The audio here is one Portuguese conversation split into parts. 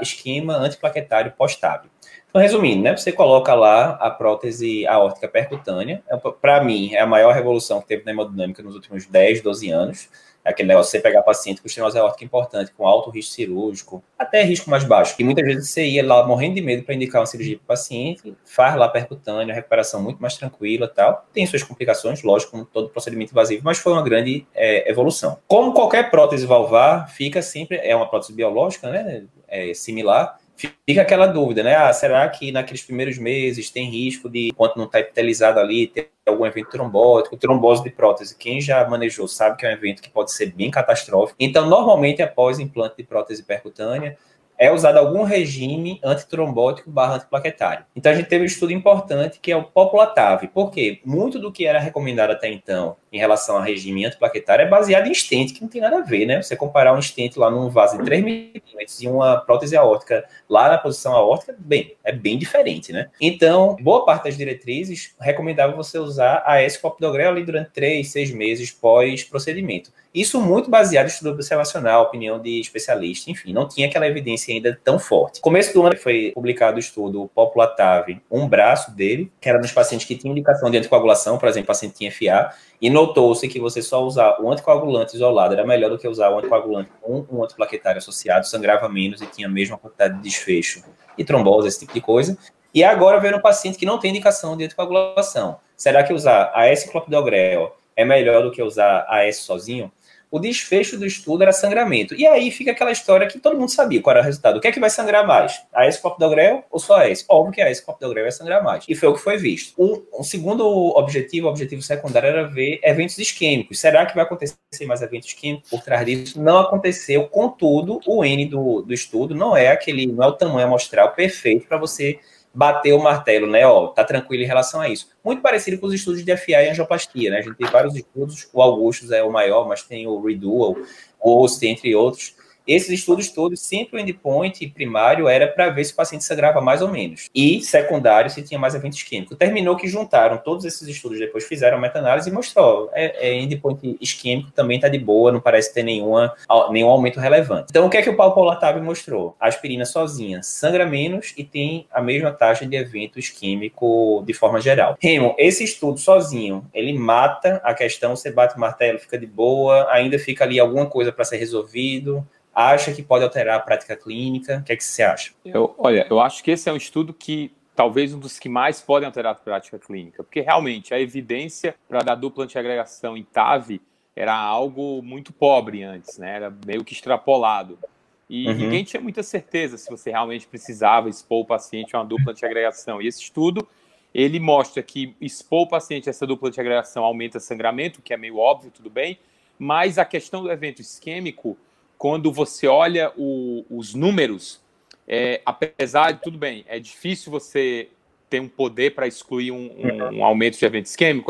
esquema antiplaquetário pós-TAV. Então, resumindo, né, você coloca lá a prótese aórtica percutânea. Para mim, é a maior revolução que teve na hemodinâmica nos últimos 10, 12 anos. Aquele negócio de você pegar paciente com estenose aórtica importante, com alto risco cirúrgico, até risco mais baixo. E muitas vezes você ia lá morrendo de medo para indicar uma cirurgia para o paciente, faz lá percutânea, recuperação muito mais tranquila e tal. Tem suas complicações, lógico, como todo procedimento invasivo, mas foi uma grande evolução. Como qualquer prótese valvar, fica sempre, é uma prótese biológica, né, similar, fica aquela dúvida, né? Será que naqueles primeiros meses tem risco de, enquanto não está epitelizado ali, ter algum evento trombótico? Trombose de prótese, quem já manejou sabe que é um evento que pode ser bem catastrófico. Então, normalmente, após implante de prótese percutânea, é usado algum regime antitrombótico / antiplaquetário. Então, a gente teve um estudo importante que é o Popula-TAV. Por quê? Muito do que era recomendado até então em relação a regime antiplaquetário é baseado em stent, que não tem nada a ver, né? Você comparar um stent lá num vaso de 3 milímetros e uma prótese aórtica lá na posição aórtica, bem, é bem diferente, né? Então, boa parte das diretrizes recomendava você usar a S-clopidogrel ali durante 3, 6 meses pós-procedimento. Isso muito baseado em estudo observacional, opinião de especialista, enfim, não tinha aquela evidência ainda tão forte. No começo do ano foi publicado o estudo Popula-TAV, um braço dele, que era nos pacientes que tinham indicação de anticoagulação, por exemplo, paciente tinha FA, e notou-se que você só usar o anticoagulante isolado era melhor do que usar o anticoagulante com um antiplaquetário associado, sangrava menos e tinha a mesma quantidade de desfecho e trombose, esse tipo de coisa. E agora veio um paciente que não tem indicação de anticoagulação. Será que usar a S-clopidogrel é melhor do que usar a S sozinho? O desfecho do estudo era sangramento. E aí fica aquela história que todo mundo sabia qual era o resultado. O que é que vai sangrar mais? A S-clopidogrel ou só a S? Óbvio que a S-clopidogrel vai sangrar mais. E foi o que foi visto. O segundo objetivo, o objetivo secundário, era ver eventos isquêmicos. Será que vai acontecer mais eventos isquêmicos por trás disso? Não aconteceu. Contudo, o N do estudo não é o tamanho amostral perfeito para você bater o martelo, né? Ó, tá tranquilo em relação a isso. Muito parecido com os estudos de FA e angioplastia, né? A gente tem vários estudos, o Augustus é o maior, mas tem o Redual, o OST, entre outros. Esses estudos todos, sempre o endpoint primário era para ver se o paciente sangrava mais ou menos. E secundário, se tinha mais eventos isquêmicos. Terminou que juntaram todos esses estudos, depois fizeram a meta-análise e mostrou. Endpoint isquêmico também está de boa, não parece ter nenhum aumento relevante. Então, o que é que o Popula-TAV mostrou? A aspirina sozinha sangra menos e tem a mesma taxa de evento isquêmico de forma geral. Remo, esse estudo sozinho, ele mata a questão, você bate o martelo, fica de boa, ainda fica ali alguma coisa para ser resolvido. Acha que pode alterar a prática clínica? O que é que você acha? Eu acho que esse é um estudo que talvez um dos que mais podem alterar a prática clínica, porque realmente a evidência para a dupla antiagregação em TAV era algo muito pobre antes, né? Era meio que extrapolado. E ninguém tinha muita certeza se você realmente precisava expor o paciente a uma dupla antiagregação. E esse estudo, ele mostra que expor o paciente a essa dupla antiagregação aumenta sangramento, que é meio óbvio, tudo bem, mas a questão do evento isquêmico, quando você olha os números, apesar de, tudo bem, é difícil você ter um poder para excluir um aumento de evento isquêmico,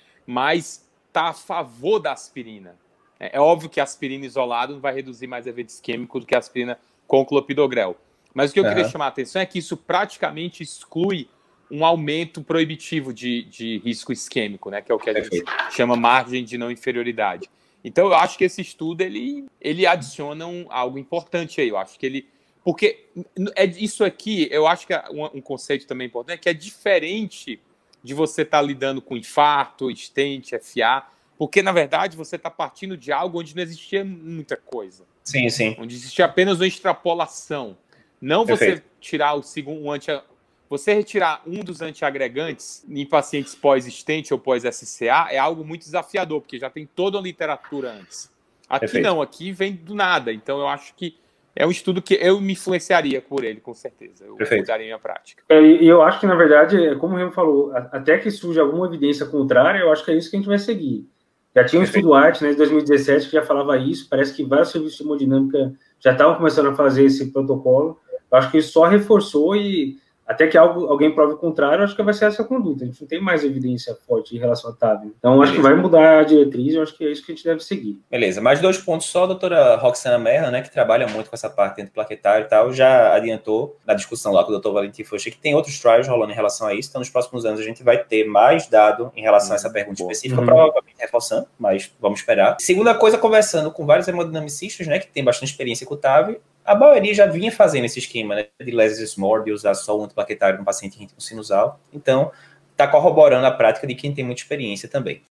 mas está a favor da aspirina. É óbvio que a aspirina isolada não vai reduzir mais evento isquêmico do que a aspirina com clopidogrel. Mas o que eu queria chamar a atenção é que isso praticamente exclui um aumento proibitivo de risco isquêmico, né, que é o que a gente chama margem de não inferioridade. Então, eu acho que esse estudo, ele adiciona algo importante aí. Eu acho que ele... Porque isso aqui, eu acho que um conceito também importante é que é diferente de você estar lidando com infarto, stent, FA, porque, na verdade, você está partindo de algo onde não existia muita coisa. Sim, sim. Onde existia apenas uma extrapolação. Não você tirar você retirar um dos antiagregantes em pacientes pós-stent ou pós-SCA é algo muito desafiador, porque já tem toda a literatura antes. Aqui não, aqui vem do nada. Então, eu acho que é um estudo que eu me influenciaria por ele, com certeza. Eu mudaria minha prática. E eu acho que, na verdade, como o Remo falou, até que surja alguma evidência contrária, eu acho que é isso que a gente vai seguir. Já tinha um estudo ART, né, de 2017, que já falava isso. Parece que vários serviços de hemodinâmica já estavam começando a fazer esse protocolo. Eu acho que isso só reforçou e até que alguém prove o contrário, acho que vai ser essa conduta. A gente não tem mais evidência forte em relação a TAV. Então, acho que vai mudar a diretriz, eu acho que é isso que a gente deve seguir. Beleza, mais 2 pontos só. A doutora Roxana Merla, né, que trabalha muito com essa parte antiplaquetária e tal, já adiantou na discussão lá com o doutor Valentim Fuchs que tem outros trials rolando em relação a isso. Então, nos próximos anos, a gente vai ter mais dado em relação a essa pergunta específica, provavelmente reforçando, mas vamos esperar. Segunda coisa, conversando com vários hemodinamicistas, né, que tem bastante experiência com o TAV, a maioria já vinha fazendo esse esquema, né, de less is more, de usar só o antiplaquetário no paciente ritmo sinusal. Então, está corroborando a prática de quem tem muita experiência também.